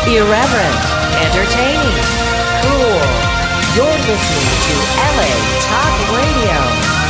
Irreverent, entertaining, cool. You're listening to LA Talk Radio.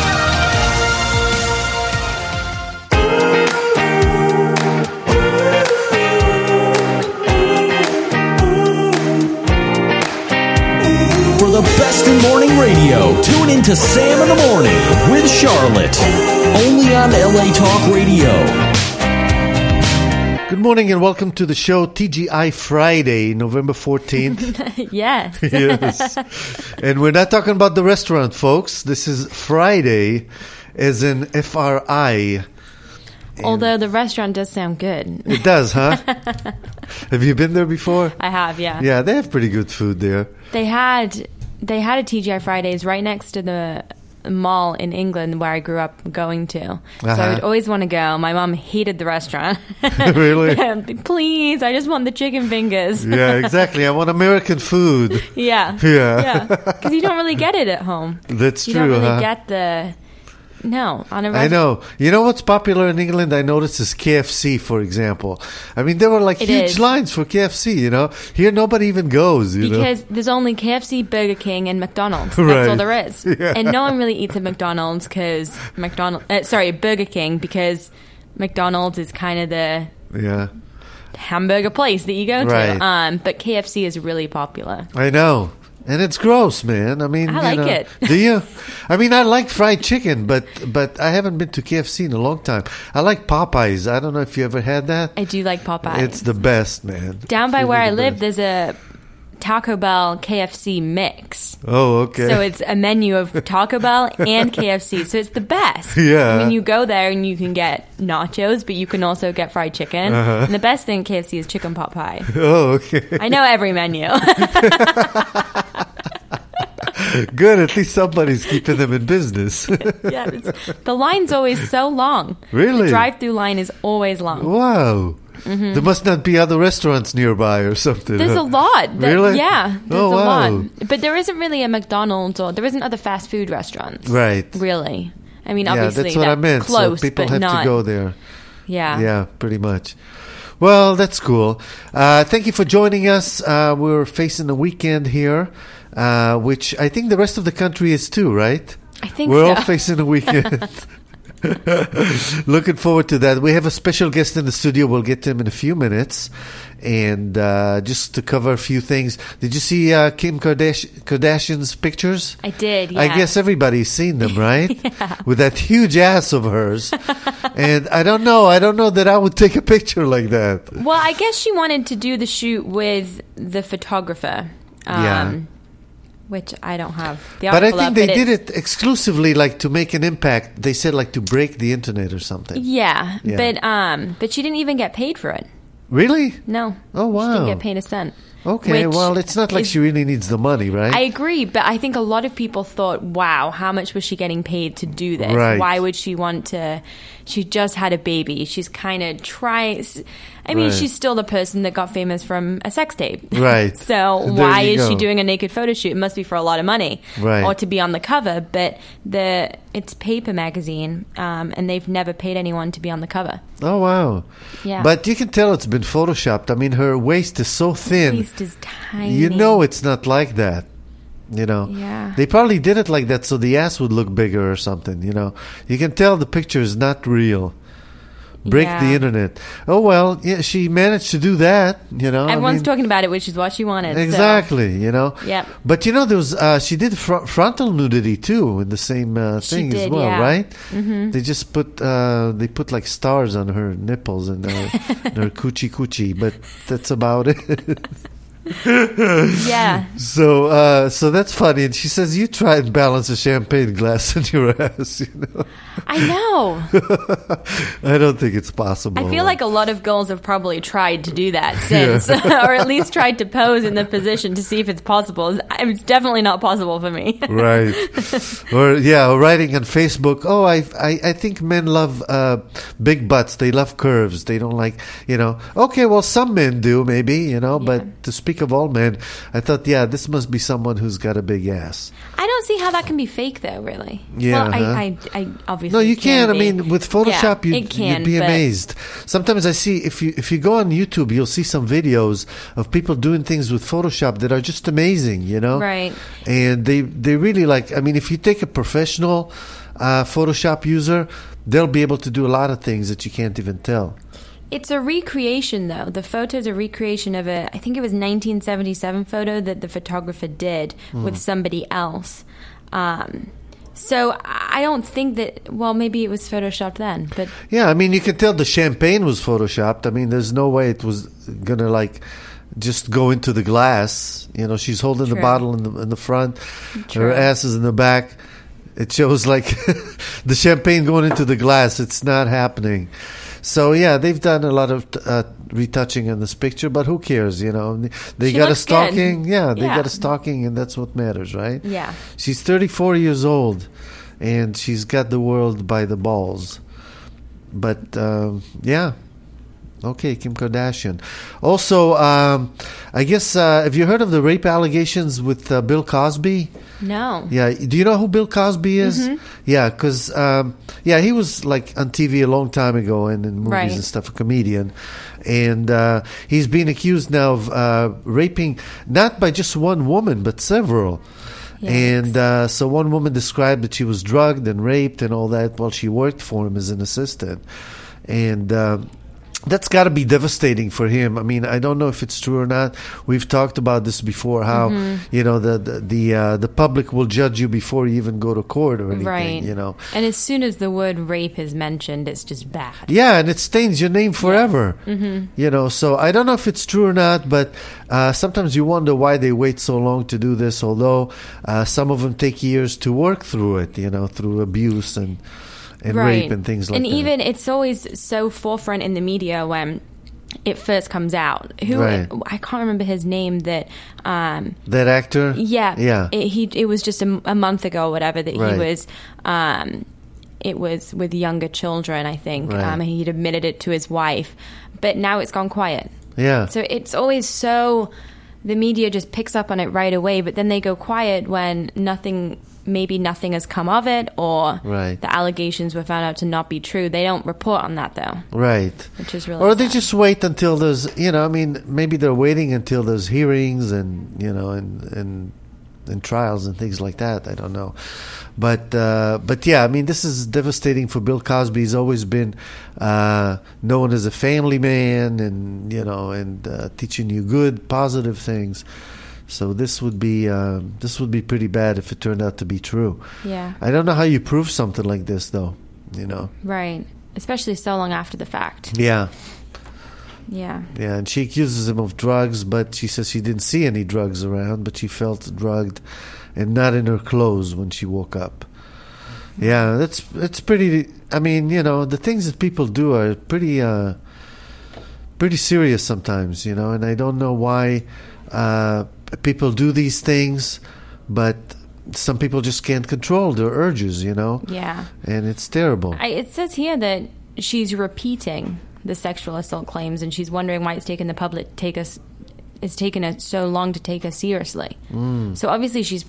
For the best in morning radio, tune in to Sam in the Morning with Charlotte. Only on LA Talk Radio. Good morning and welcome to the show TGI Friday, November 14th. Yes. Yes. And we're not talking about the restaurant, folks. This is Friday, as in F-R-I. Although the restaurant does sound good. It does, huh? Have you been there before? I have, yeah. Yeah, they have pretty good food there. They had a TGI Fridays right next to the mall in England where I grew up going to. So I would always want to go. My mom hated the restaurant. Really? Please, I just want the chicken fingers. Yeah, exactly. I want American food. Yeah. Yeah. Because you don't really get it at home. That's you true, don't really huh? get the... No, on a I restaurant. know. You know what's popular in England? I noticed is KFC, for example. I mean, there were like It huge is. lines for KFC, you know. Here, nobody even goes, you know. Because there's only KFC, Burger King, and McDonald's. That's Right. all there is. Yeah. And no one really eats at McDonald's because Burger King, because McDonald's is kind of the Yeah, hamburger place that you go to. Right. But KFC is really popular. I know. And it's gross, man. I mean, I you like know. it. Do you? I mean, I like fried chicken, but I haven't been to KFC in a long time. I like Popeyes. I don't know if you ever had that. I do like Popeyes. It's the best, man. Down by It's where really I the live, best. there's a Taco Bell KFC mix. Oh, okay. So it's a menu of Taco Bell and KFC. So it's the best. Yeah. I mean, you go there and you can get nachos, but you can also get fried chicken. And the best thing at KFC is chicken pot pie. Oh, okay. I know every menu. Good. At least somebody's keeping them in business. Yeah, the line's always so long. Really? The drive-through line is always long. Wow. There must not be other restaurants nearby or something. There's a lot. Really? Yeah, there's Oh, a wow. lot. But there isn't really a McDonald's or there isn't other fast food restaurants. Right. Really. I mean, Yeah, obviously that's what I meant. close, so people but have not. to go there. Yeah. Yeah, pretty much. Well, that's cool. Thank you for joining us. We're facing the weekend here, which I think the rest of the country is too, right? I think We're so. all facing the weekend. Looking forward to that. We have a special guest in the studio. We'll get to him in a few minutes. And just to cover a few things, did you see Kim Kardashian's pictures? I did, yeah. I guess everybody's seen them, right? With that huge ass of hers. And I don't know that I would take a picture like that. Well, I guess she wanted to do the shoot with the photographer. Yeah. Which I don't have. The But I article think up, they but did it's- it exclusively like to make an impact. They said like to break the internet or something. Yeah, Yeah. but she didn't even get paid for it. Really? No. Oh, wow. She didn't get paid a cent. Okay, Which well, it's not like is- she really needs the money, right? I agree, but I think a lot of people thought, wow, how much was she getting paid to do this? Right. Why would she want to? She just had a baby. She's kind of I mean, Right. she's still the person that got famous from a sex tape. Right. So There why you is she go. doing a naked photo shoot? It must be for a lot of money. Right. Or to be on the cover. But it's Paper Magazine, and they've never paid anyone to be on the cover. Oh, wow. Yeah. But you can tell it's been photoshopped. I mean, her waist is so thin. Waist is tiny. You know it's not like that. You know, Yeah. They probably did it like that so the ass would look bigger or something. You know, you can tell the picture is not real. Break the Yeah. internet. Oh well, yeah, she managed to do that. You know, Everyone's talking about it, which is what she wanted. so- exactly. You know, Yep. But you know, there was she did frontal nudity too in the same thing as did, well, yeah. right? Mm-hmm. They just put like stars on her nipples and her coochie, but that's about it. Yeah. So that's funny. And she says, "You try and balance a champagne glass in your ass." You know, I know. I don't think it's possible. I feel like a lot of girls have probably tried to do that since, or at least tried to pose in the position to see if it's possible. It's definitely not possible for me. Right. or writing on Facebook, oh, I think men love big butts. They love curves. They don't like, you know. Okay, well, some men do, maybe, you know, but to speak of all men, I thought, this must be someone who's got a big ass. I don't see how that can be fake, though. Really? Yeah. Well, I obviously no, you can. I be. mean, with Photoshop, you'd be but amazed. Sometimes I see if you go on YouTube, you'll see some videos of people doing things with Photoshop that are just amazing. You know, right? And they really like. I mean, if you take a professional Photoshop user, they'll be able to do a lot of things that you can't even tell. It's a recreation, though. The photo's a recreation of I think it was 1977 photo that the photographer did with somebody else. So I don't think that, well, maybe it was Photoshopped then. But yeah, I mean, you can tell the champagne was Photoshopped. I mean, there's no way it was going to, like, just go into the glass. You know, she's holding the bottle in the front. True. Her ass is in the back. It shows, like, the champagne going into the glass. It's not happening. So, yeah, they've done a lot of retouching in this picture, but who cares, you know? They got a stalking. Good. Yeah, they got a stalking, and that's what matters, right? Yeah. She's 34 years old, and she's got the world by the balls. But, yeah. Okay, Kim Kardashian. Also, I guess, have you heard of the rape allegations with Bill Cosby? No. Yeah. Do you know who Bill Cosby is? Mm-hmm. Yeah, because, he was like on TV a long time ago and in movies and stuff, a comedian. And he's being accused now of raping, not by just one woman, but several. Yes. And so one woman described that she was drugged and raped and all that while she worked for him as an assistant. And that's got to be devastating for him. I mean, I don't know if it's true or not. We've talked about this before. How you know the public will judge you before you even go to court or anything. Right. You know. And as soon as the word rape is mentioned, it's just bad. Yeah, and it stains your name forever. Yeah. Mm-hmm. You know. So I don't know if it's true or not, but sometimes you wonder why they wait so long to do this. Although some of them take years to work through it. You know, through abuse and rape and things like that. And even it's always so forefront in the media when it first comes out. I can't remember his name. That actor. Yeah. It was just a month ago or whatever that he was. It was with younger children, I think. Right. He'd admitted it to his wife, but now it's gone quiet. Yeah. So it's always so the media just picks up on it right away, but then they go quiet when maybe nothing has come of it, or the allegations were found out to not be true. They don't report on that, though. Right. Which is really Or sad. they just wait until there's, maybe they're waiting until there's hearings and, and trials and things like that. I don't know. But yeah, I mean, this is devastating for Bill Cosby. He's always been known as a family man and teaching you good, positive things. So this would be pretty bad if it turned out to be true. Yeah. I don't know how you prove something like this, though. Right. Especially so long after the fact. Yeah. Yeah. Yeah, and she accuses him of drugs, but she says she didn't see any drugs around, but she felt drugged and not in her clothes when she woke up. Yeah, that's pretty. I mean, the things that people do are pretty serious sometimes, and I don't know why people do these things, but some people just can't control their urges, Yeah. And it's terrible. It says here that she's repeating the sexual assault claims, and she's wondering why it's taken the public it's taken us so long to take us seriously. So obviously she's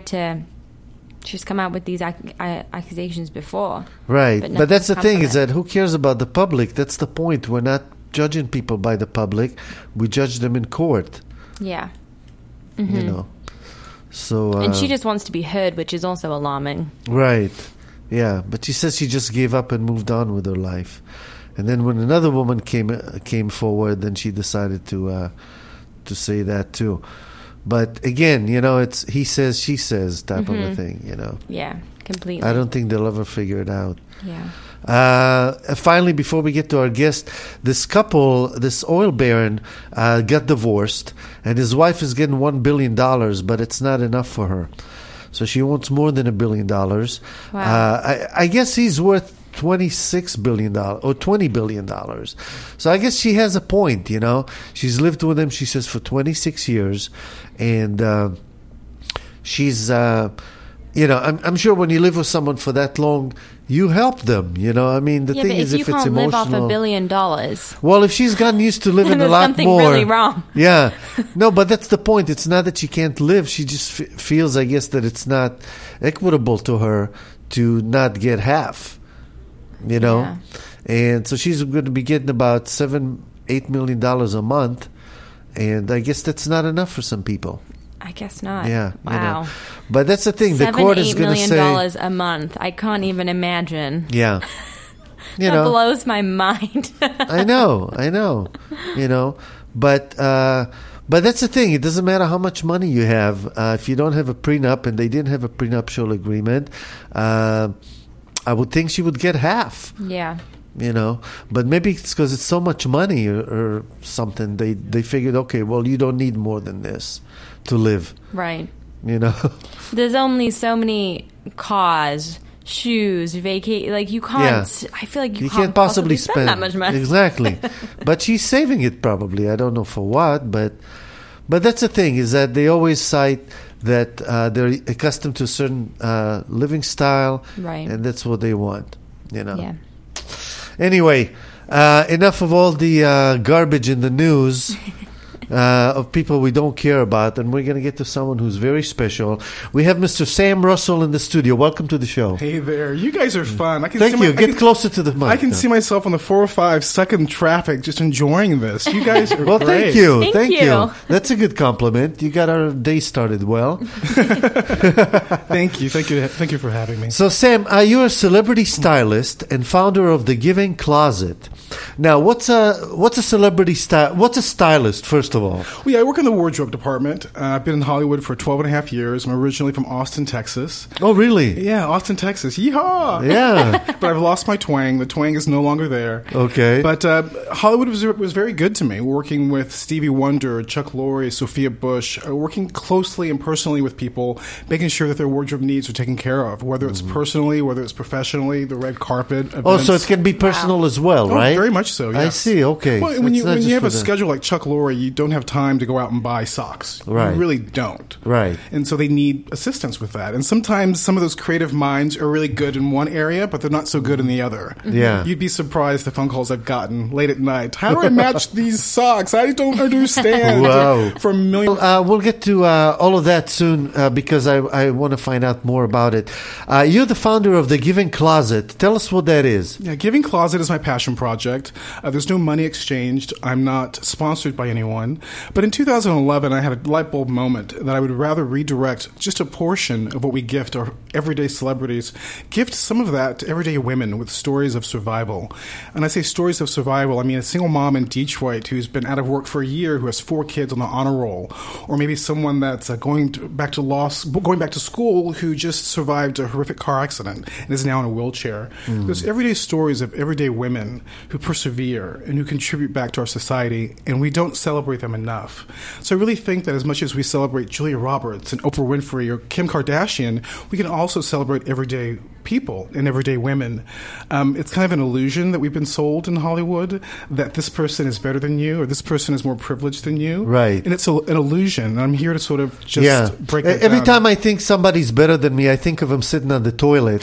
come out with these accusations before. Right. But that's the thing, is that who cares about the public? That's the point. We're not judging people by the public. We judge them in court. Yeah. Mm-hmm. So and she just wants to be heard, which is also alarming. Right. Yeah, but she says she just gave up and moved on with her life. And then when another woman came forward, then she decided to say that too. But again, it's he says, she says type of a thing, Yeah, completely. I don't think they'll ever figure it out. Yeah. Finally, before we get to our guest, this couple, this oil baron, got divorced, and his wife is getting $1 billion, but it's not enough for her. So she wants more than $1 billion. Wow. I guess he's worth $26 billion or $20 billion. So I guess she has a point, She's lived with him, she says, for 26 years. And she's, I'm sure when you live with someone for that long, you help them. I mean, the Yeah, thing but is, if you if it's can't live emotional. off $1 billion, Well, if she's gotten used to living a there's lot something more, really wrong. Yeah, no, but that's the point. It's not that she can't live. She just feels, I guess, that it's not equitable to her to not get half. Yeah. And so she's going to be getting about $7-8 million a month, and I guess that's not enough for some people. I guess not. Yeah. Wow. But that's the thing. The court is going to say, $7-8 million a month. I can't even imagine. yeah. That blows my mind. I know. But that's the thing. It doesn't matter how much money you have. If you don't have a prenup, and they didn't have a prenuptial agreement, I would think she would get half. Yeah. But maybe it's because it's so much money or something. They figured, okay, well, you don't need more than this to live. Right. There's only so many cars, shoes, vacate. Like you can't. Yeah. I feel like you can't possibly spend that much money. Exactly. But she's saving it probably. I don't know for what, but that's the thing, is that they always cite that they're accustomed to a certain living style, right? And that's what they want. Yeah. Anyway, enough of all the garbage in the news. Of people we don't care about, and we're going to get to someone who's very special. We have Mr. Sam Russell in the studio. Welcome to the show. Hey there. You guys are fun. Thank you. Get closer to the mic. I can see myself on the 405 stuck in traffic just enjoying this. You guys are well, great. Thank you. That's a good compliment. You got our day started well. Thank you for having me. So, Sam, you're a celebrity stylist and founder of The Giving Closet. Now, what's a celebrity style? What's a stylist, first of all? Well, yeah, I work in the wardrobe department. I've been in Hollywood for 12 and a half years. I'm originally from Austin, Texas. Oh, really? Yeah, Austin, Texas. Yeehaw! Yeah. But I've lost my twang. The twang is no longer there. Okay. But Hollywood was very good to me, working with Stevie Wonder, Chuck Lorre, Sophia Bush, working closely and personally with people, making sure that their wardrobe needs are taken care of, whether it's personally, whether it's professionally, the red carpet events. Oh, so it can be personal as well, right? Very much so, yes. I see, okay. Well, So when it's not you just have for a schedule like Chuck Lorre, you don't have time to go out and buy socks. Right. You really don't. Right. And so they need assistance with that. And sometimes some of those creative minds are really good in one area, but they're not so good in the other. Yeah. You'd be surprised the phone calls I've gotten late at night. How do I match these socks? I don't understand. Wow. For millions. We'll get to all of that soon because I want to find out more about it. You're the founder of The Giving Closet. Tell us what that is. Yeah, Giving Closet is my passion project. There's no money exchanged. I'm not sponsored by anyone. But in 2011, I had a light bulb moment that I would rather redirect just a portion of what we gift our everyday celebrities, gift some of that to everyday women with stories of survival. And I say stories of survival, I mean a single mom in Detroit who's been out of work for a year, who has 4 kids on the honor roll, or maybe someone that's going back to school who just survived a horrific car accident and is now in a wheelchair. There's everyday stories of everyday women who persevere and who contribute back to our society, and we don't celebrate them enough. So I really think that as much as we celebrate Julia Roberts and Oprah Winfrey or Kim Kardashian, we can also celebrate everyday people and everyday women. It's kind of an illusion that we've been sold in Hollywood that this person is better than you or this person is more privileged than you. Right. And it's an illusion. And I'm here to sort of just break that Every down. time I think somebody's better than me, I think of them sitting on the toilet.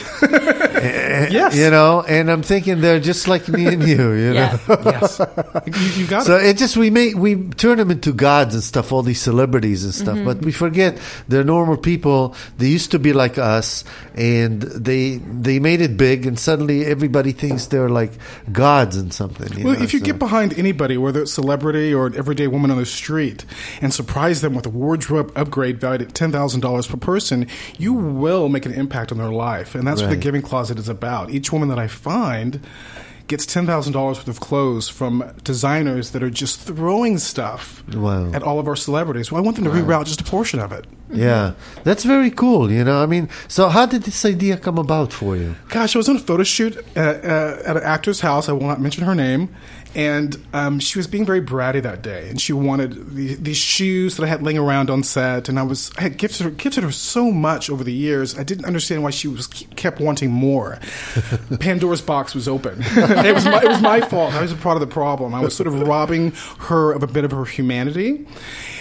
Yes. And I'm thinking they're just like me and you, Yeah. know. Yes. You got So it. it just we turn them into gods and stuff, all these celebrities and stuff, but we forget they're normal people. They used to be like us, and they made it big, and suddenly everybody thinks they're like gods and something. Well, if you get behind anybody, whether it's celebrity or an everyday woman on the street, and surprise them with a wardrobe upgrade valued at $10,000 per person, you will make an impact on their life. And that's what the Right. Giving Closet is about. Each woman that I find gets $10,000 worth of clothes from designers that are just throwing stuff Wow. at all of our celebrities. Well, I want them to reroute just a portion of it. Yeah, that's very cool. I mean, so how did this idea come about for you? Gosh, I was on a photo shoot at an actor's house. I will not mention her name. And she was being very bratty that day. And she wanted these shoes that I had laying around on set. And I had gifted her so much over the years. I didn't understand why she kept wanting more. Pandora's box was open. It was my fault. I was a part of the problem. I was sort of robbing her of a bit of her humanity.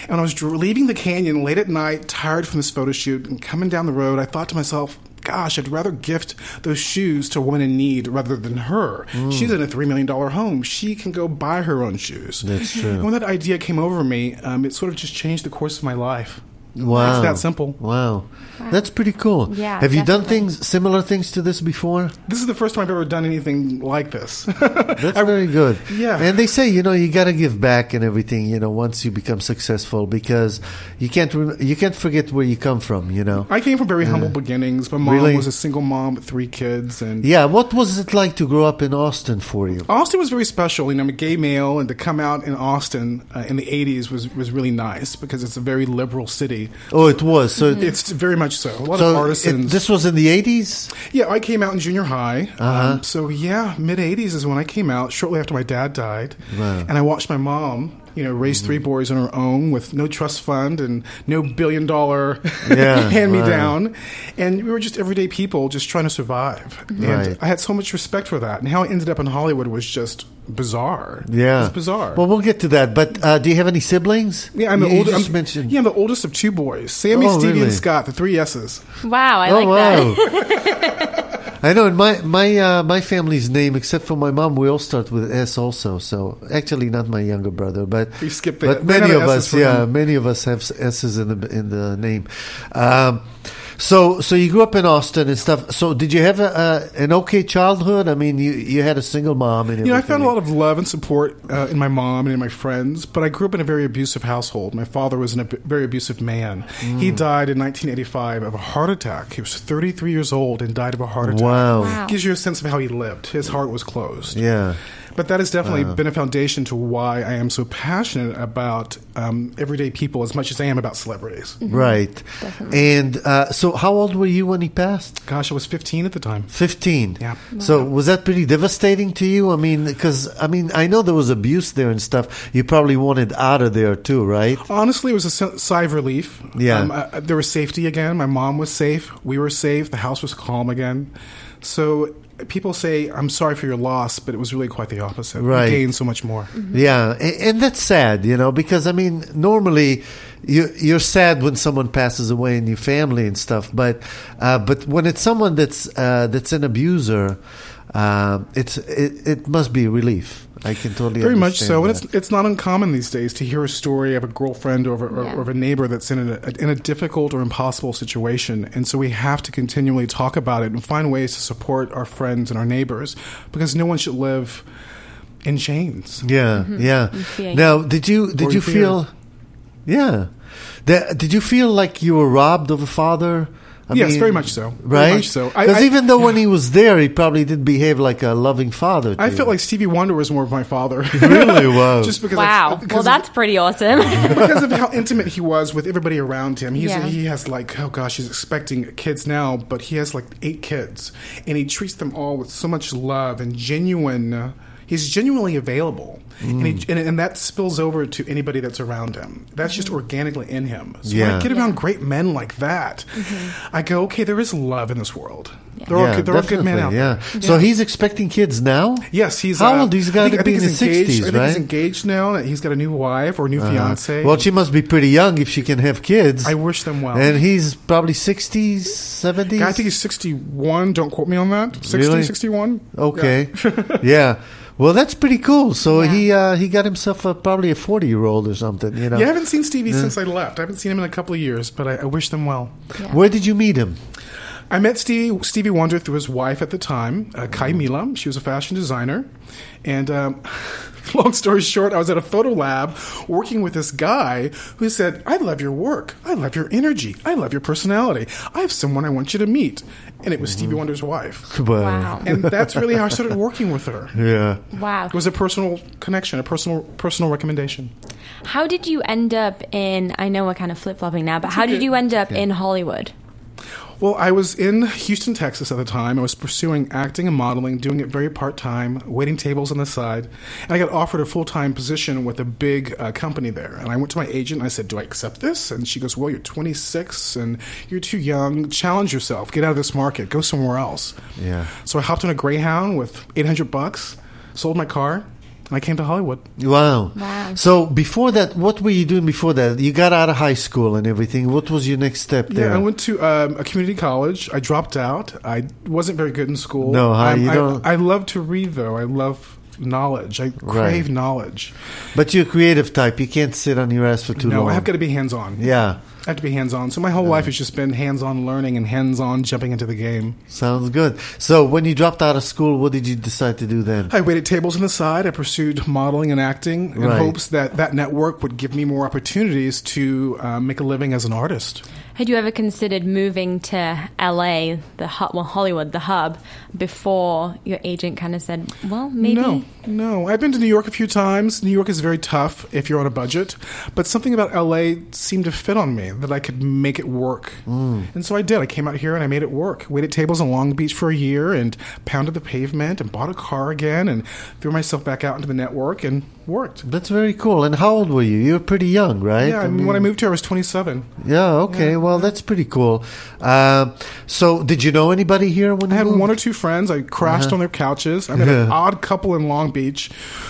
And when I was leaving the canyon late at night, tired from this photo shoot, and coming down the road, I thought to myself, gosh, I'd rather gift those shoes to a woman in need rather than her. She's in a $3 million home. She can go buy her own shoes. That's true. And when that idea came over me, it sort of just changed the course of my life. Wow. It's that simple. Wow. That's pretty cool. Yeah, Have you done definitely. similar things to this before? This is the first time I've ever done anything like this. That's very good. Yeah. And they say, you got to give back and everything, once you become successful, because you can't forget where you come from, I came from very humble beginnings. My mom Really? was a single mom with 3 kids. And Yeah, what was it like to grow up in Austin for you? Austin was very special. I'm a gay male, and to come out in Austin in the 80s was really nice because it's a very liberal city. Oh, it was. So, It's very much so. A lot of artisans. this was in the 80s? Yeah, I came out in junior high. Uh-huh. So, yeah, mid-'80s is when I came out, shortly after my dad died. Wow. And I watched my mom, raise 3 boys on her own with no trust fund and no billion-dollar Yeah, hand-me-down. And we were just everyday people just trying to survive. And Right. I had so much respect for that. And how I ended up in Hollywood was just bizarre. Yeah. It's bizarre. Well, we'll get to that. But do you have any siblings? yeah, I'm the You oldest. just mentioned. Yeah, I'm the oldest of 2 boys. Sammy, Oh, Stevie, really? and Scott, the 3 S's. Wow, I Oh, like wow. that. I know. In my family's name, except for my mom, we all start with S also. So actually, not my younger brother, but We skipped but it. many None of of us, S's for him. many of us have S's in the name. So you grew up in Austin and stuff. So did you have an okay childhood? I mean, you had a single mom and everything. I found a lot of love and support in my mom and in my friends, but I grew up in a very abusive household. My father was a very abusive man. He died in 1985 of a heart attack. He was 33 years old and died of a heart attack. Wow. Wow. Gives you a sense of how he lived. His heart was closed. Yeah. But that has definitely been a foundation to why I am so passionate about everyday people as much as I am about celebrities. Right. And so how old were you when he passed? Gosh, I was 15 at the time. 15. Yeah. So was that pretty devastating to you? I mean, because I know there was abuse there and stuff. You probably wanted out of there too, right? Honestly, it was a sigh of relief. Yeah. There was safety again. My mom was safe. We were safe. The house was calm again. So people say, I'm sorry for your loss, but it was really quite the opposite. Right. We gained so much more. Yeah, and that's sad, because normally you're sad when someone passes away in your family and stuff, but when it's someone that's an abuser, it must be a relief. I can totally Very much understand so. And that. it's not uncommon these days to hear a story of a girlfriend or of a neighbor that's in a difficult or impossible situation. And so we have to continually talk about it and find ways to support our friends and our neighbors because no one should live in chains. Yeah, yeah. fear. Now, did you in fear. feel? Yeah. Did you feel like you were robbed of a father? I Yes, mean, very much so. Very Right? much so. Because even though when he was there, he probably didn't behave like a loving father. To I you. felt like Stevie Wonder was more of my father. Really? Wow. Just because Wow. because Well, of- that's pretty awesome. because of how intimate he was with everybody around him. Yeah. He has he's expecting kids now, but he has 8 kids, and he treats them all with so much love and genuine. He's genuinely available, and that spills over to anybody that's around him. That's just organically in him. So when Yeah. I get around great men like that, I go, okay, there is love in this world. There Yeah, are good men definitely, out yeah. there. So he's expecting kids now? Yes, he's How old? He's got I to be in he's his engaged. 60s, I think right? he's engaged now. He's got a new wife or a new fiance. Well, she must be pretty young if she can have kids. I wish them well. And he's probably 60s, 70s? I think he's 61. Don't quote me on that. 60, Really? 61. Okay. Yeah. Well, that's pretty cool. So Yeah. he got himself probably a 40-year-old or something, Yeah, I haven't seen Stevie since I left. I haven't seen him in a couple of years, but I wish them well. Where did you meet him? I met Stevie Wonder through his wife at the time, Kai Mila. She was a fashion designer. And long story short, I was at a photo lab working with this guy who said, I love your work. I love your energy. I love your personality. I have someone I want you to meet. And it was Stevie Wonder's wife. Wow. And that's really how I started working with her. Yeah. Wow. It was a personal connection, a personal recommendation. How did you end up in, I know we're kind of flip-flopping now, but how did you end up in Hollywood? Well, I was in Houston, Texas at the time. I was pursuing acting and modeling, doing it very part-time, waiting tables on the side. And I got offered a full-time position with a big company there. And I went to my agent and I said, do I accept this? And she goes, well, you're 26 and you're too young. Challenge yourself. Get out of this market. Go somewhere else. Yeah. So I hopped on a Greyhound with $800, sold my car, and I came to Hollywood. Wow. Wow. So before that, what were you doing before that? You got out of high school and everything. What was your next step there? Yeah, I went to a community college. I dropped out. I wasn't very good in school. No, you don't. I love to read, though. I love knowledge. I crave knowledge. But you're a creative type. You can't sit on your ass for too long. No, I have got to be hands-on. Yeah. I have to be hands-on. So my whole life has just been hands-on learning and hands-on jumping into the game. Sounds good. So when you dropped out of school, what did you decide to do then? I waited tables on the side. I pursued modeling and acting in hopes that that network would give me more opportunities to make a living as an artist. Had you ever considered moving to LA, Hollywood, the hub, before your agent kind of said, well, maybe? No. I've been to New York a few times. New York is very tough if you're on a budget. But something about LA seemed to fit on me, that I could make it work. And so I did. I came out here and I made it work. Waited tables in Long Beach for a year and pounded the pavement and bought a car again and threw myself back out into the network and worked. That's very cool. And how old were you? You were pretty young, right? Yeah, when I moved here, I was 27. Yeah, okay. Yeah. Well, that's pretty cool. So did you know anybody here when you I had moved? one or two friends. I crashed on their couches. I met an odd couple in Long Beach,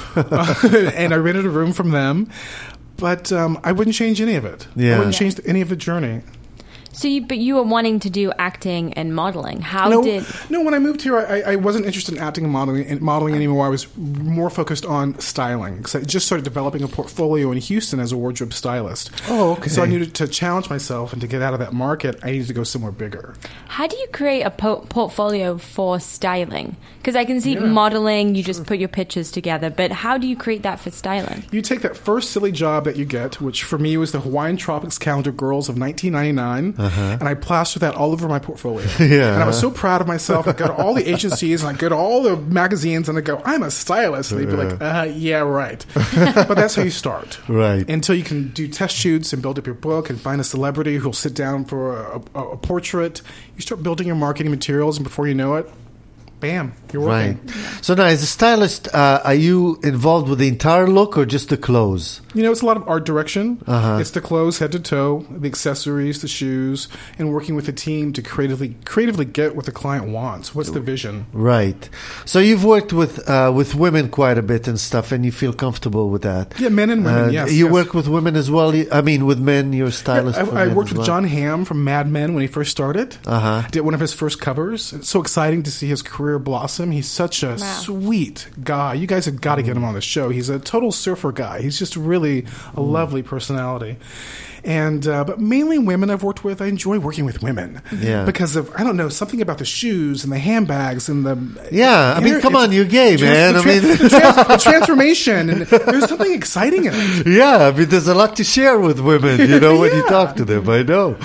and I rented a room from them. But I wouldn't change any of it. Yeah. I wouldn't change any of the journey. So you were wanting to do acting and modeling. No, when I moved here, I wasn't interested in acting and modeling anymore. I was more focused on styling because I just started developing a portfolio in Houston as a wardrobe stylist. Oh, okay. So I needed to challenge myself, and to get out of that market, I needed to go somewhere bigger. How do you create a portfolio for styling? Because I can see modeling, you just put your pictures together, but how do you create that for styling? You take that first silly job that you get, which for me was the Hawaiian Tropics Calendar Girls of 1999, and I plastered that all over my portfolio. Yeah. And I was so proud of myself. I go to all the agencies, and I go to all the magazines, and I go, I'm a stylist. And they'd be like, yeah, right. But that's how you start. Right. Until you can do test shoots and build up your book and find a celebrity who'll sit down for a portrait. You start building your marketing materials, and before you know it, bam, you're working. Right. So now, as a stylist, are you involved with the entire look or just the clothes? You know, it's a lot of art direction. It's the clothes head to toe, the accessories, the shoes, and working with the team to creatively get what the client wants. What's the vision? Right. So you've worked with women quite a bit and stuff, and you feel comfortable with that. Yeah, men and women, yes. You work with women as well? I mean, with men, you're a stylist for I men worked as with well? John Hamm from Mad Men when he first started. Did one of his first covers. It's so exciting to see his career blossom. He's such a sweet guy. You guys have got to get him on the show. He's a total surfer guy. He's just really a lovely personality. And but mainly women I've worked with. I enjoy working with women because of, I don't know, something about the shoes and the handbags and the I mean, come on, you're gay, man. The transformation, and there's something exciting in it. Yeah, I mean, there's a lot to share with women, you know, when you talk to them. I know.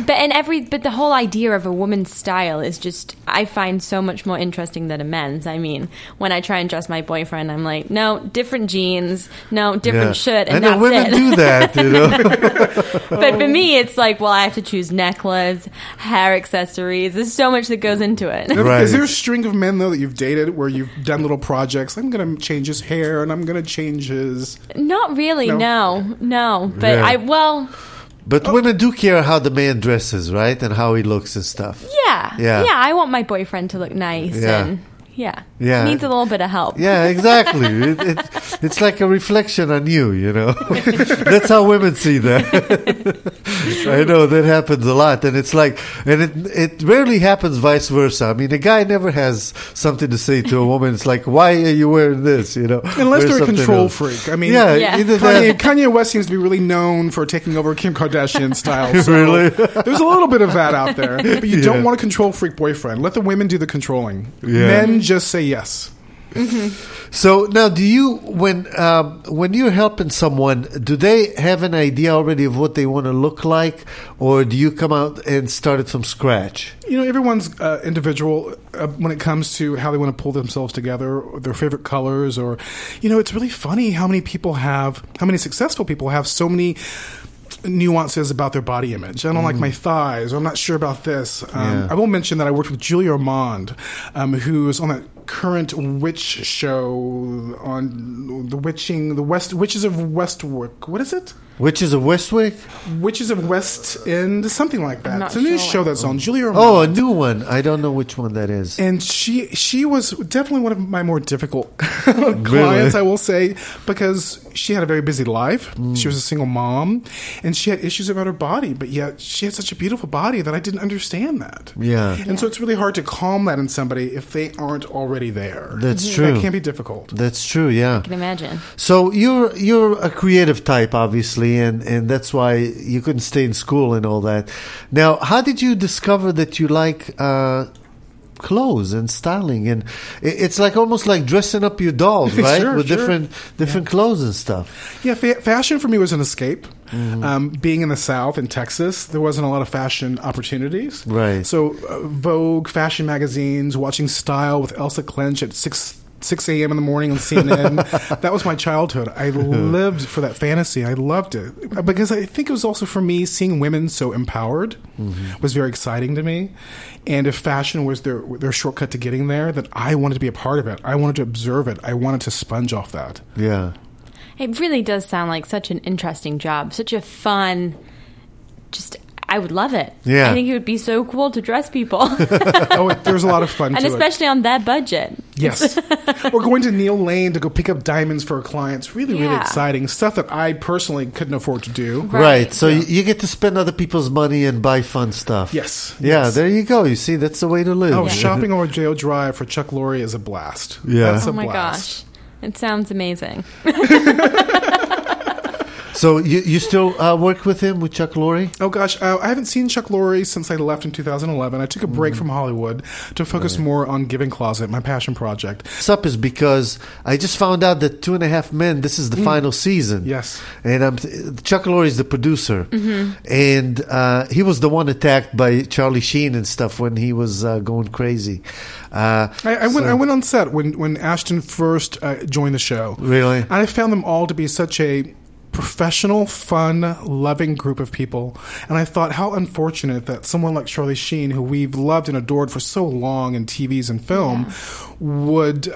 But the whole idea of a woman's style is just, I find so much more interesting than a men's. I mean, when I try and dress my boyfriend, I'm like, no, different jeans, no, different shirt, and I know that's women it. do that, you know. But for me, it's like, well, I have to choose necklace, hair accessories. There's so much that goes into it. Right. Is there a string of men, though, that you've dated where you've done little projects? I'm going to change his hair, and I'm going to change his... Not really, no. But Yeah. But women do care how the man dresses, right? And how he looks and stuff. Yeah, I want my boyfriend to look nice and... Yeah. Needs a little bit of help. Yeah, exactly. It's like a reflection on you, you know. That's how women see that. I know that happens a lot, and it's like, and it rarely happens vice versa. I mean, a guy never has something to say to a woman. It's like, why are you wearing this? You know, unless they're a control freak. I mean, either Kanye West seems to be really known for taking over Kim Kardashian style. So really? There's a little bit of that out there, but you don't want a control freak boyfriend. Let the women do the controlling. Men just say yes. Mm-hmm. So now, do you, when you're helping someone, do they have an idea already of what they want to look like, or do you come out and start it from scratch? You know, everyone's individual when it comes to how they want to pull themselves together, or their favorite colors, or, you know, it's really funny how many successful people have so many nuances about their body image. I don't like my thighs, or I'm not sure about this. I will mention that I worked with Julia Ormond, who was on that current witch show on the Witches of Westwick. What is it? Witches of Westwick? Witches of West End, something like that. I'm not It's a new sure. show that's on. Julia Oh, a Roberts. new one. I don't know which one that is. And she was definitely one of my more difficult clients, I will say, because she had a very busy life. She was a single mom, and she had issues about her body, but yet she had such a beautiful body that I didn't understand that. Yeah. And so it's really hard to calm that in somebody if they aren't already there. That's true. That can be difficult. That's true, yeah. I can imagine. So you're a creative type, obviously, and that's why you couldn't stay in school and all that. Now, how did you discover that you like clothes and styling? And it's like almost like dressing up your dolls, right? Sure, With sure. different clothes and stuff. Yeah, fashion for me was an escape. Being in the South, in Texas, there wasn't a lot of fashion opportunities. Right. So Vogue, fashion magazines, watching Style with Elsa Clench at 6 a.m. in the morning on CNN. That was my childhood. I lived for that fantasy. I loved it. Because I think it was also for me, seeing women so empowered was very exciting to me. And if fashion was their shortcut to getting there, then I wanted to be a part of it. I wanted to observe it. I wanted to sponge off that. Yeah. It really does sound like such an interesting job, such a fun, I would love it. Yeah. I think it would be so cool to dress people. Oh, there's a lot of fun And to it. especially on that budget. Yes. Or going to Neil Lane to go pick up diamonds for a client. It's really, really Yeah. exciting. Stuff that I personally couldn't afford to do. Right. So Yeah. you get to spend other people's money and buy fun stuff. Yes. Yeah, Yes. there you go. You see, that's the way to live. Oh, shopping on Rodeo Drive for Chuck Lorre is a blast. Yeah. That's a Oh my blast. gosh. It sounds amazing. So you still work with him, with Chuck Lorre? Oh gosh, I haven't seen Chuck Lorre since I left in 2011. I took a break from Hollywood to focus more on Giving Closet, my passion project. What's up is because I just found out that 2.5 Men, this is the final season. Yes. And Chuck Lorre is the producer. And he was the one attacked by Charlie Sheen and stuff when he was going crazy. I went on set when Ashton first joined the show. Really? And I found them all to be such a professional, fun, loving group of people. And I thought how unfortunate that someone like Charlie Sheen, who we've loved and adored for so long in TVs and film, would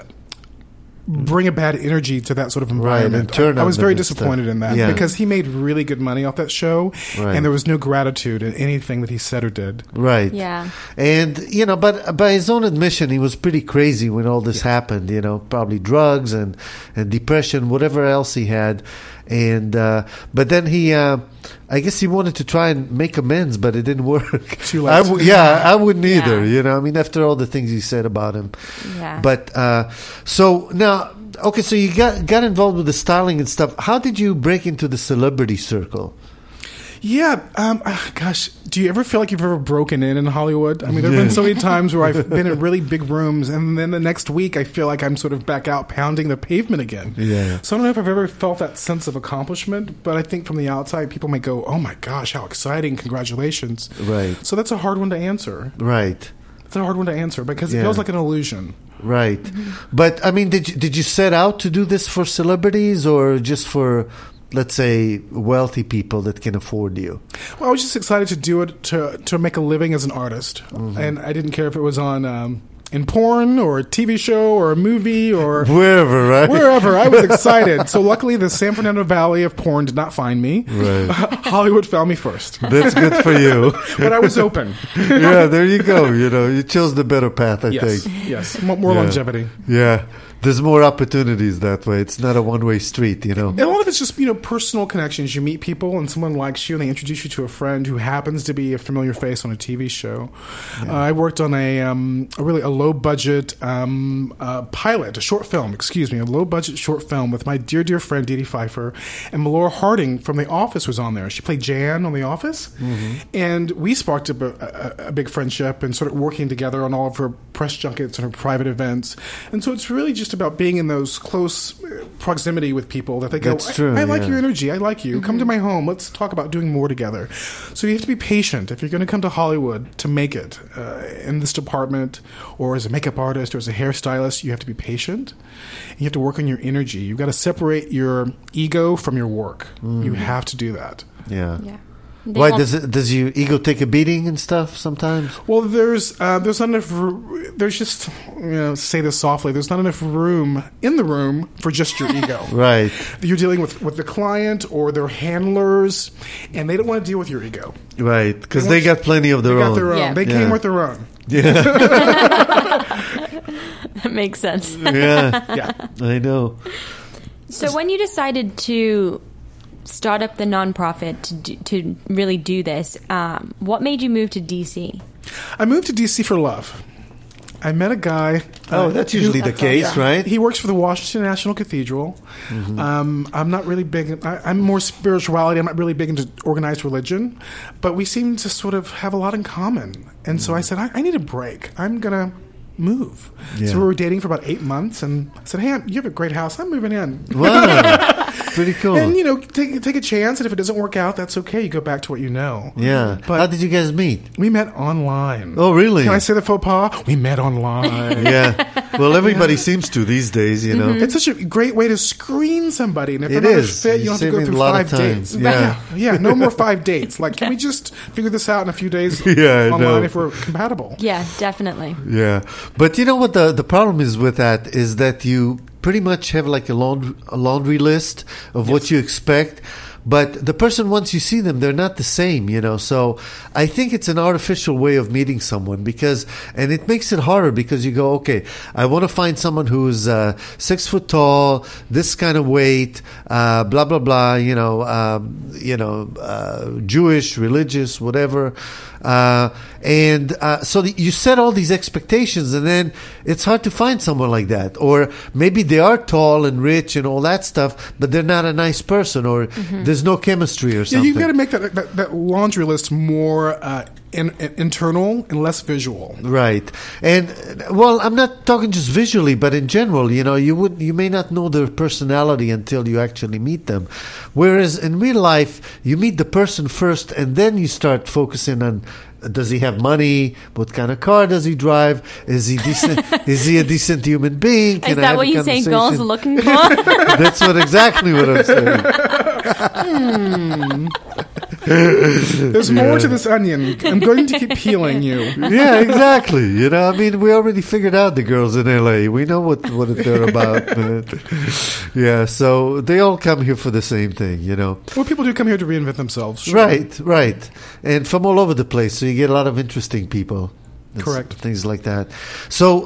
bring a bad energy to that sort of environment. and turn I on was them very and stuff. disappointed in that Yeah. because he made really good money off that show, Right. and there was no gratitude in anything that he said or did. Right. Yeah. And, but by his own admission, he was pretty crazy when all this happened, probably drugs and depression, whatever else he had. And, but then he, I guess he wanted to try and make amends, but it didn't work. Too late. I wouldn't either, Yeah. after all the things he said about him. Yeah. But, so now, okay, so you got involved with the styling and stuff. How did you break into the celebrity circle? Yeah, gosh, do you ever feel like you've ever broken in Hollywood? I mean, there have been so many times where I've been in really big rooms, and then the next week I feel like I'm sort of back out pounding the pavement again. Yeah. So I don't know if I've ever felt that sense of accomplishment, but I think from the outside, people might go, oh my gosh, how exciting, congratulations. Right. So that's a hard one to answer. Right. It's a hard one to answer because it Yeah. feels like an illusion. Right. But, I mean, did you set out to do this for celebrities or just for, let's say, wealthy people that can afford you? Well, I was just excited to do it to make a living as an artist, and I didn't care if it was on in porn or a TV show or a movie or Wherever, right? wherever. I was excited. So luckily, the San Fernando Valley of porn did not find me. Right. Hollywood found me first, That's good for you. but I was open. Yeah, there you go. You chose the better path, I Yes, think. yes, more Yeah. longevity. Yeah. There's more opportunities that way. It's not a one-way street, And a lot of it's just, personal connections. You meet people and someone likes you and they introduce you to a friend who happens to be a familiar face on a TV show. I worked on a low-budget pilot, a short film, a low-budget short film with my dear, dear friend Dee Dee Pfeiffer, and Melora Harding from The Office was on there. She played Jan on The Office, and we sparked up a big friendship and started working together on all of her press junkets and her private events. And so it's really just about being in those close proximity with people that they go, That's true, I like yeah. your energy. I like you. Come to my home. Let's talk about doing more together. So you have to be patient if you're going to come to Hollywood to make it in this department or as a makeup artist or as a hairstylist. You have to be patient. And you have to work on your energy. You've got to separate your ego from your work. You have to do that. Yeah. Yeah. Why does your ego take a beating and stuff sometimes? Well, there's not enough. There's just, say this softly. There's not enough room in the room for just your ego. Right. You're dealing with the client or their handlers, and they don't want to deal with your ego. Right, because they got plenty of their They own. got their own. Yeah. They came with their own. Yeah, That makes sense. yeah, Yeah. I know. So when you decided to start up the nonprofit to really do this, what made you move to DC? I moved to D.C. for love. I met a guy. Oh, that's usually the case, right? He works for the Washington National Cathedral. I'm not really big. I'm more spirituality. I'm not really big into organized religion, but we seem to sort of have a lot in common. And so I said, I need a break. I'm gonna move. Yeah. So we were dating for about 8 months, and I said, "Hey, you have a great house. I'm moving in." Wow, pretty cool. And take a chance, and if it doesn't work out, that's okay. You go back to what you know. Yeah. But How did you guys meet? we met online. Oh, really? Can I say the faux pas? We met online. Yeah. Well, everybody seems to these days, you know. It's such a great way to screen somebody, and if It they're not a is. fit, you You're don't have to go saving through a lot of 5 time. dates. Yeah. No more 5 dates. Like, can we just figure this out in a few days Yeah, I online know. if we're compatible? Yeah, definitely. Yeah. But you know what the problem is with that is that you pretty much have like a laundry list of what you expect. But the person, once you see them, they're not the same, you know. So I think it's an artificial way of meeting someone and it makes it harder because you go, okay, I want to find someone who's 6 foot tall, this kind of weight, blah blah blah, Jewish, religious, whatever. So you set all these expectations, and then it's hard to find someone like that. Or maybe they are tall and rich and all that stuff, but they're not a nice person, or there's no chemistry or Yeah, something. you've got to make that laundry list more internal and less visual. Right. And well, I'm not talking just visually, but in general, you may not know their personality until you actually meet them. Whereas in real life, you meet the person first, and then you start focusing on, does he have money? What kind of car does he drive? Is he decent? Is he a decent human being? Is that what you think girls are looking for? That's exactly what I'm saying. There's more to this onion. I'm going to keep peeling you. Yeah, exactly. I mean, we already figured out the girls in LA. We know what they're about. Yeah, so they all come here for the same thing, Well, people do come here to reinvent themselves. Sure. Right. And from all over the place, so you get a lot of interesting people. Correct. Things like that. So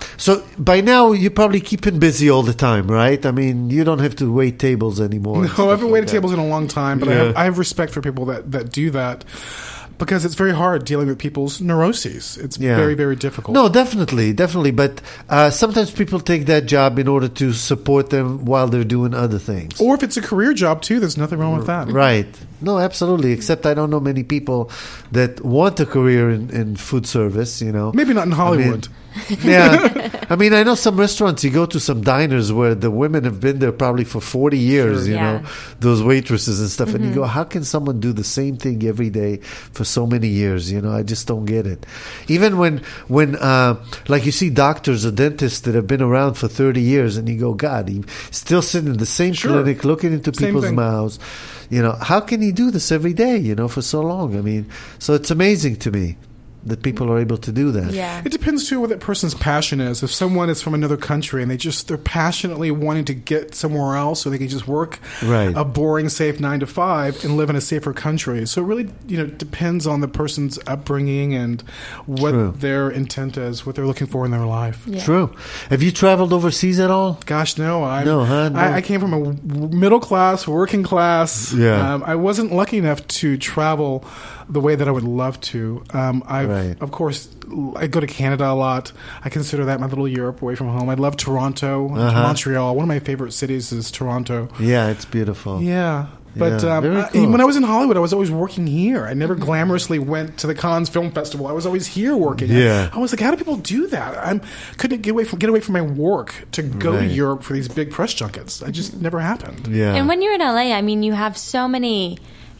by now you're probably keeping busy all the time, right? I mean, you don't have to wait tables anymore. No, I haven't waited tables in a long time, but Yeah. I have respect for people that do that, because it's very hard dealing with people's neuroses. It's very, very difficult. No, definitely. But sometimes people take that job in order to support them while they're doing other things. Or if it's a career job, too, there's nothing wrong with that. Right. No, absolutely. Except I don't know many people that want a career in food service, Maybe not in Hollywood. Yeah. I mean, I know some restaurants, you go to some diners where the women have been there probably for 40 years, Sure. Yeah. those waitresses and stuff. And you go, how can someone do the same thing every day for so many years? I just don't get it. Even when like you see doctors or dentists that have been around for 30 years and you go, God, he's still sitting in the same Sure. clinic looking into Same people's thing. mouths. How can he do this every day, for so long? I mean, so it's amazing to me that people are able to do that. Yeah. It depends, too, what that person's passion is. If someone is from another country and they're passionately wanting to get somewhere else so they can just work Right. a boring, safe 9 to 5 and live in a safer country. So it really, depends on the person's upbringing and what True. their intent is, what they're looking for in their life. Yeah. True. Have you traveled overseas at all? Gosh, no. No, huh? No. I came from a middle class, working class. Yeah. I wasn't lucky enough to travel the way that I would love to. Right. Of course, I go to Canada a lot. I consider that my little Europe away from home. I love Toronto, Montreal. One of my favorite cities is Toronto. Yeah, it's beautiful. Yeah. But Yeah, very cool. when I was in Hollywood, I was always working here. I never glamorously went to the Cannes Film Festival. I was always here working. Yeah. I was like, how do people do that? I couldn't get away from my work to go to Right. Europe for these big press junkets. It just never happened. Yeah. And when you're in LA, I mean, you have so many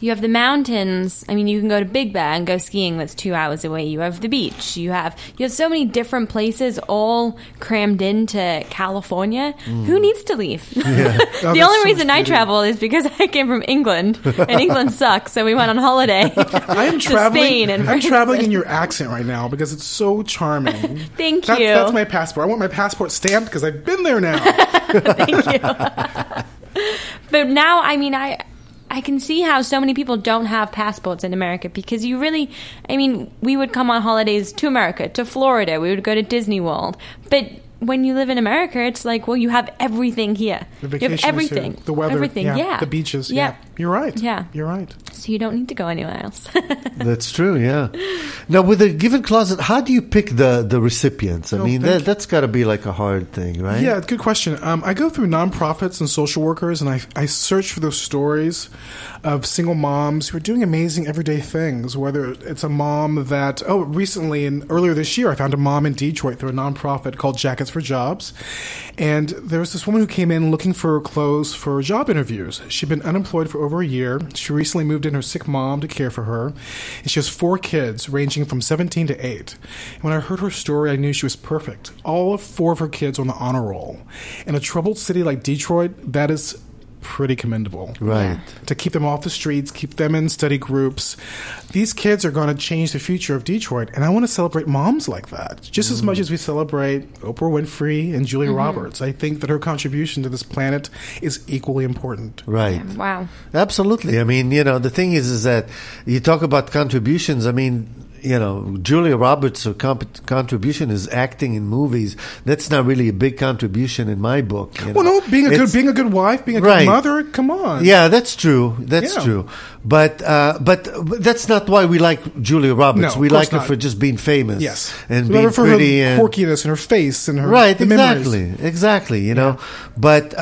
You have the mountains. I mean, you can go to Big Bear and go skiing. That's 2 hours away. You have the beach. You have so many different places all crammed into California. Who needs to leave? Yeah. The only reason I travel is because I came from England, and England sucks. So we went on holiday. I am to traveling. Spain and I'm traveling in your accent right now because it's so charming. Thank you. That's my passport. I want my passport stamped because I've been there now. Thank you. But now, I mean, I can see how so many people don't have passports in America because we would come on holidays to America, to Florida. We would go to Disney World. But when you live in America, it's like, well, you have everything here. The vacation you have everything. Is here. The weather. Everything, yeah. The beaches. Yeah. Yeah. You're right. Yeah. You're right. So you don't need to go anywhere else. That's true, yeah. Now, with a given closet, how do you pick the recipients? I mean, that's got to be like a hard thing, right? Yeah, good question. I go through nonprofits and social workers, and I search for those stories of single moms who are doing amazing everyday things, whether it's a mom that, earlier this year, I found a mom in Detroit through a nonprofit called Jackets for Jobs. And there was this woman who came in looking for clothes for job interviews. She'd been unemployed for over a year. She recently moved in her sick mom to care for her. And she has 4 kids ranging from 17 to 8. And when I heard her story, I knew she was perfect. All 4 of her kids are on the honor roll. In a troubled city like Detroit, that is pretty commendable. Right. To keep them off the streets, keep them in study groups. These kids are going to change the future of Detroit, and I want to celebrate moms like that. Just as much as we celebrate Oprah Winfrey and Julia Roberts. I think that her contribution to this planet is equally important. Right. Yeah, wow. Absolutely. I mean, the thing is that you talk about contributions. I mean, Julia Roberts' contribution is acting in movies. That's not really a big contribution in my book. Well, no, being a good wife, being a good mother. Come on. Yeah, that's true. That's true. But that's not why we like Julia Roberts. No, we like her not. for just being famous. Yes, and being being pretty her and quirkiness and her face and her exactly. But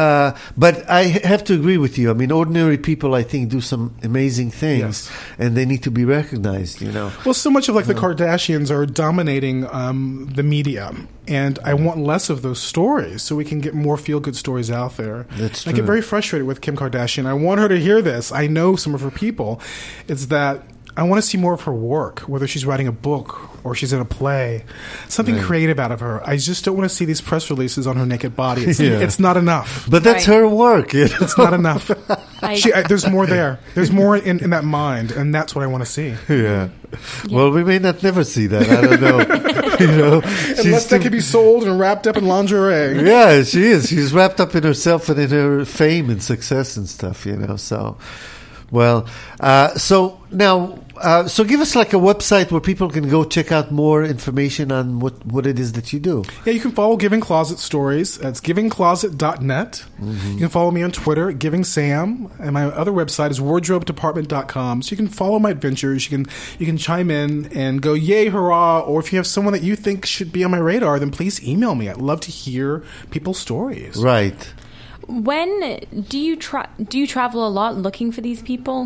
I have to agree with you. I mean, ordinary people, I think, do some amazing things, and they need to be recognized. Well, so much of the Kardashians are dominating the media, and I want less of those stories so we can get more feel-good stories out there. That's true. I get very frustrated with Kim Kardashian. I want her to hear this. I know some of her people. It's that I want to see more of her work, whether she's writing a book or she's in a play, something creative out of her. I just don't want to see these press releases on her naked body. It's not enough. But that's her work. It's not enough. There's more there. There's more in that mind, and that's what I want to see. Yeah. Well, we may not never see that. I don't know. Unless that could be sold and wrapped up in lingerie. Yeah, she is. She's wrapped up in herself and in her fame and success and stuff. So. Well, so now, so give us like a website where people can go check out more information on what it is that you do. Yeah, you can follow Giving Closet Stories. That's givingcloset.net. You can follow me on Twitter at Giving Sam, and my other website is wardrobedepartment.com. So you can follow my adventures. You can chime in and go yay hurrah, or if you have someone that you think should be on my radar, then please email me. I'd love to hear people's stories. Right. When do you travel a lot looking for these people?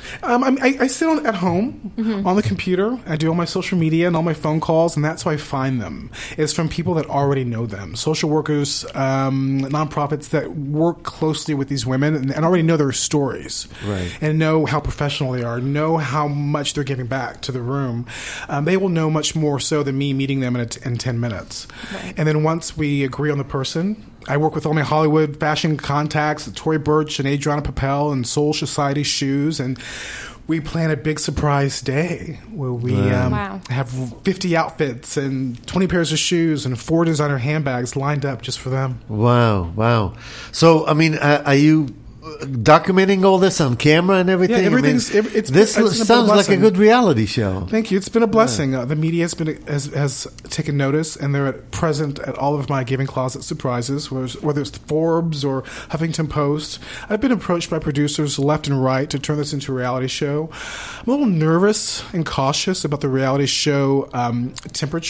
I sit at home on the computer. I do all my social media and all my phone calls, and that's how I find them. It's from people that already know them. Social workers, nonprofits that work closely with these women and already know their stories. Right. And know how professional they are, know how much they're giving back to the room. They will know much more so than me meeting them in 10 minutes. Right. And then once we agree on the person, I work with all my Hollywood fashion contacts, Tory Burch and Adriana Papel and Soul Society Shoes, and we plan a big surprise day where we have 50 outfits and 20 pairs of shoes and 4 designer handbags lined up just for them. Wow. So, I mean, are you documenting all this on camera and everything? Yeah, everything's. This sounds like a good reality show. Thank you. It's been a blessing. The media has taken notice, and they're present at all of my Giving Closet surprises, whether it's Forbes or Huffington Post. I've been approached by producers left and right to turn this into a reality show. I'm a little nervous and cautious about the reality show temperature.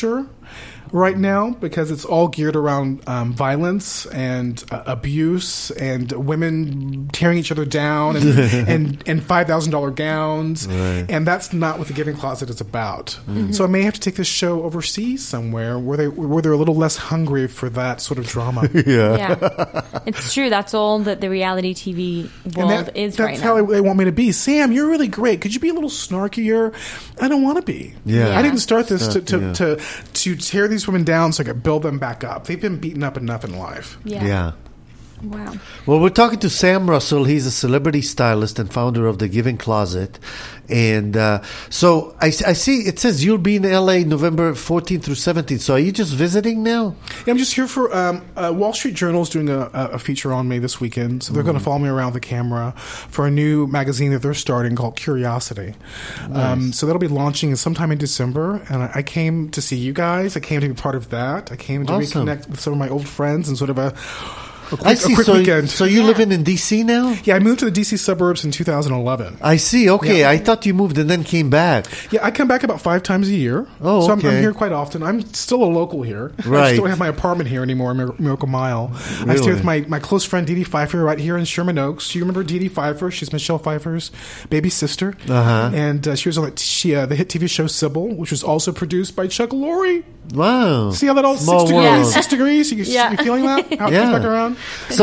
right now because it's all geared around violence and abuse and women tearing each other down and $5,000 gowns. Right. And that's not what the Giving Closet is about. So I may have to take this show overseas somewhere where they're a little less hungry for that sort of drama. Yeah. It's true. That's all that the reality TV world is right now. That's how they want me to be. Sam, you're really great. Could you be a little snarkier? I don't want to be. Yeah. I didn't start this to tear these women down so I could build them back up. They've been beaten up enough in life. Yeah. Wow. Well, we're talking to Sam Russell. He's a celebrity stylist and founder of The Giving Closet. And so I see it says you'll be in L.A. November 14th through 17th. So are you just visiting now? Yeah, I'm just here for Wall Street Journal is doing a feature on me this weekend. So they're going to follow me around the camera for a new magazine that they're starting called Curiosity. Nice. So that'll be launching sometime in December. And I came to see you guys. I came to be part of that. I came to reconnect with some of my old friends and sort of a quick weekend. So you living in D.C. now? Yeah, I moved to the D.C. suburbs in 2011. I see. Okay. Yeah. I thought you moved and then came back. Yeah, I come back about 5 times a year. Oh, so okay. I'm here quite often. I'm still a local here. Right. I still don't have my apartment here anymore in Miracle Mile. Really? I stay with my close friend Dee Dee Pfeiffer right here in Sherman Oaks. Do you remember Dee Dee Pfeiffer? She's Michelle Pfeiffer's baby sister. Uh-huh. And she was on the hit TV show Sybil, which was also produced by Chuck Lorre. Wow. See how that all Small 6 world. degrees? 6 degrees? You feeling that? How it comes back around?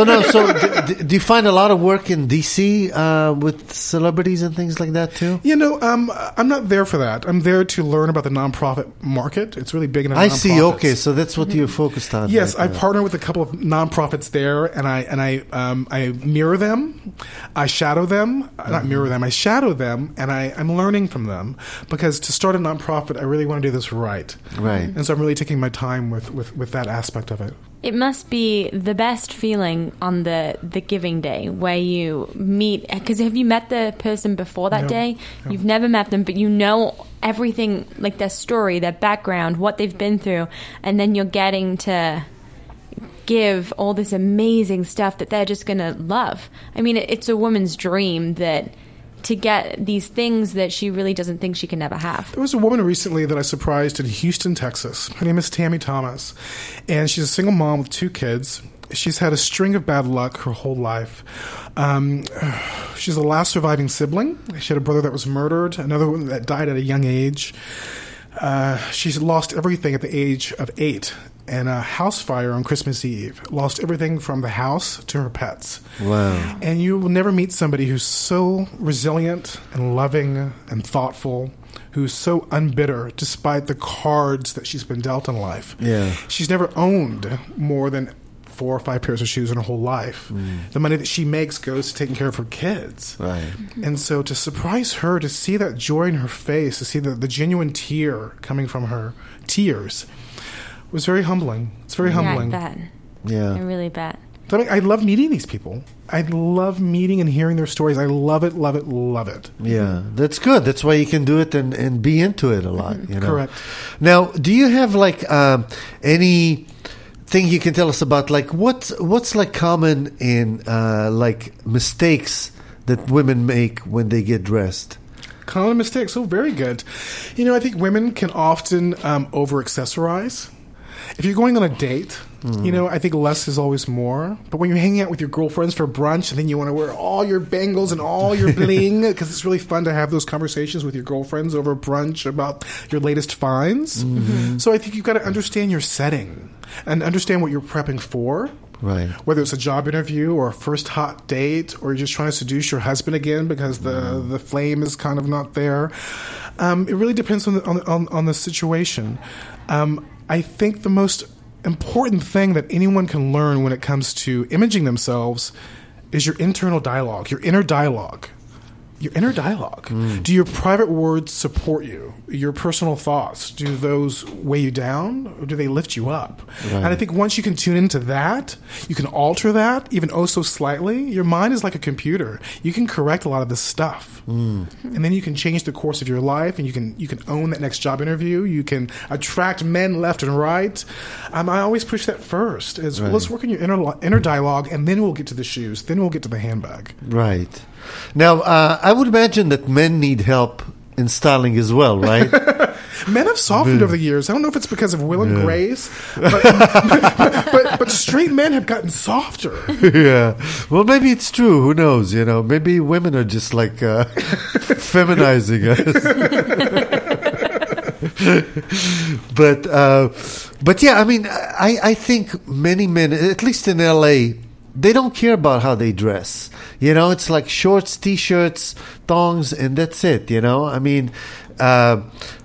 So do you find a lot of work in D.C. With celebrities and things like that too? You know, I'm not there for that. I'm there to learn about the nonprofit market. It's really big in I see. Okay, so that's what you're focused on. Yes, right I now. partner with a couple of nonprofits there, and I mirror them, I shadow them, not mirror them, I shadow them, and I'm learning from them because to start a nonprofit, I really want to do this right. Right. And so I'm really taking my time with that aspect of it. It must be the best feeling on the Giving Day where you meet, because have you met the person before that day? No. You've never met them, but you know everything, like their story, their background, what they've been through, and then you're getting to give all this amazing stuff that they're just going to love. I mean, it's a woman's dream to get these things that she really doesn't think she can ever have. There was a woman recently that I surprised in Houston, Texas. Her name is Tammy Thomas, and she's a single mom with 2 kids. She's had a string of bad luck her whole life. She's the last surviving sibling. She had a brother that was murdered, another one that died at a young age. She's lost everything at the age of 8. And a house fire on Christmas Eve. Lost everything from the house to her pets. Wow. And you will never meet somebody who's so resilient and loving and thoughtful, who's so unbitter despite the cards that she's been dealt in life. Yeah. She's never owned more than 4 or 5 pairs of shoes in her whole life. The money that she makes goes to taking care of her kids. Right. And so to surprise her, to see that joy in her face, to see the genuine tear coming from her tears, was very humbling. It's very humbling. Yeah, I bet. Yeah. I really bet. So I love meeting these people. I love meeting and hearing their stories. I love it, love it, love it. Yeah, that's good. That's why you can do it and be into it a lot. You know? Correct. Now, do you have like any thing you can tell us about like what's like common in like mistakes that women make when they get dressed? Common mistakes. Oh, very good. You know, I think women can often over-accessorize. If you're going on a date, you know, I think less is always more. But when you're hanging out with your girlfriends for brunch and then you want to wear all your bangles and all your bling, because it's really fun to have those conversations with your girlfriends over brunch about your latest finds. So I think you've got to understand your setting and understand what you're prepping for. Right. Whether it's a job interview or a first hot date, or you're just trying to seduce your husband again because the flame is kind of not there. It really depends on the situation. I think the most important thing that anyone can learn when it comes to imaging themselves is your internal dialogue, your inner dialogue. Your inner dialogue. Do your private words support you? Your personal thoughts, do those weigh you down or do they lift you up? Right. And I think once you can tune into that, you can alter that, even oh so slightly. Your mind is like a computer. You can correct a lot of this stuff. And then you can change the course of your life and you can own that next job interview. You can attract men left and right. I always push that first. Is well, let's work on your inner dialogue and then we'll get to the shoes. Then we'll get to the handbag. Right. Now, I would imagine that men need help in styling as well, right? Men have softened over the years. I don't know if it's because of Will and Grace, but straight men have gotten softer. Yeah. Well, maybe it's true. Who knows? Maybe women are just like feminizing us. But yeah, I mean, I think many men, at least in LA, they don't care about how they dress. It's like shorts, t-shirts, thongs, and that's it. I mean, I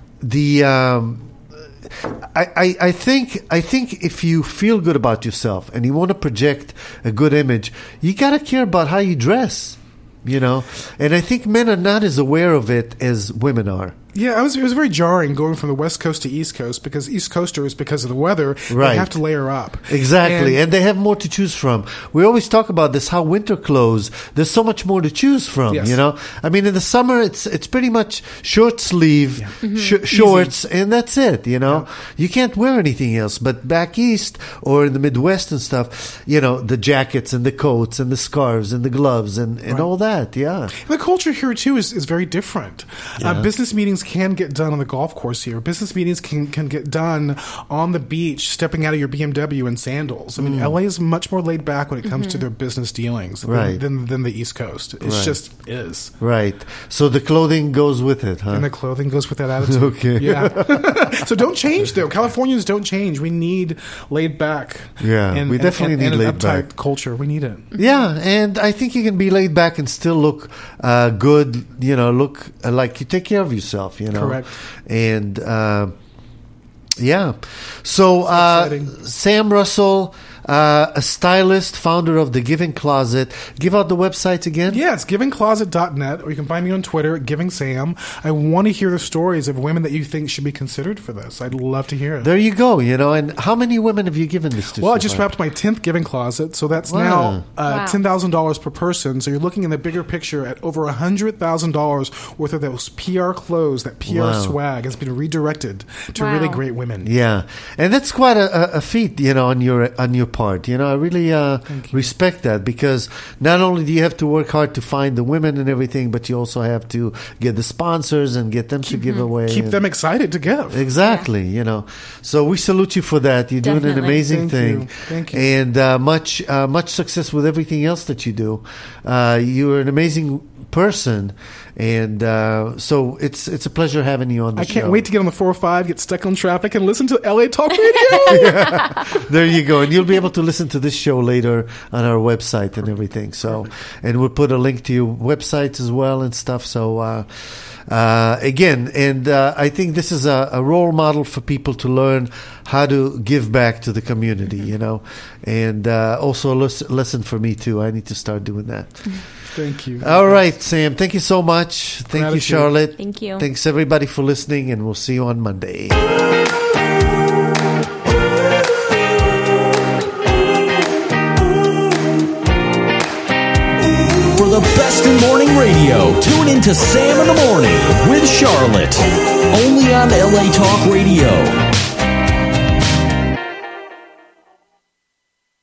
think if you feel good about yourself and you want to project a good image, you gotta care about how you dress. And I think men are not as aware of it as women are. Yeah, it was very jarring going from the West Coast to East Coast because East Coasters, because of the weather, right, they have to layer up. Exactly, and they have more to choose from. We always talk about this, how winter clothes, there's so much more to choose from, Yes. I mean, in the summer, it's pretty much short sleeve, shorts, and that's it, Yeah. You can't wear anything else. But back east or in the Midwest and stuff, the jackets and the coats and the scarves and the gloves and all that, yeah. And the culture here, too, is very different. Yeah. Business meetings can get done on the golf course here. Business meetings can get done on the beach, stepping out of your BMW in sandals. I mean, LA is much more laid back when it comes to their business dealings than the East Coast. It just is. Right. So the clothing goes with it, huh? And the clothing goes with that attitude. Okay. Yeah. So don't change, though. Californians don't change. We need laid back. Yeah, we definitely need an laid uptight back culture. We need it. Yeah, and I think you can be laid back and still look good, look like you take care of yourself, Correct. And yeah. So exciting. Sam Russell, a stylist, founder of The Giving Closet. Give out the website again. Yeah, it's givingcloset.net, or you can find me on Twitter at GivingSam. I want to hear the stories of women that you think should be considered for this. I'd love to hear it. There you go, and how many women have you given this to? Well, so I just far? wrapped my 10th Giving Closet, so that's Wow. now $10,000 per person. So you're looking in the bigger picture at over $100,000 worth of those PR clothes, that PR Wow. swag has been redirected to really great women. Yeah, and that's quite a feat, on your part. I really respect that, because not only do you have to work hard to find the women and everything, but you also have to get the sponsors and get them to give away. Keep them excited to give. Exactly, So we salute you for that. You're doing an Definitely. amazing thing. you. Thank you. And much success with everything else that you do. You're an amazing person, and so it's a pleasure having you on the show. I can't wait to get on the 405, get stuck on traffic, and listen to LA Talk Radio. There you go. And you'll be able to listen to this show later on our website and everything. So, and we'll put a link to your website as well and stuff. So, again, and I think this is a role model for people to learn how to give back to the community, and also a lesson for me too. I need to start doing that. Thank you. All right, Sam. Thank you so much. Thank you, Gratitude. Charlotte. Thank you. Thanks everybody for listening, and we'll see you on Monday. For the best in morning radio, tune in to Sam in the Morning with Charlotte. Only on LA Talk Radio.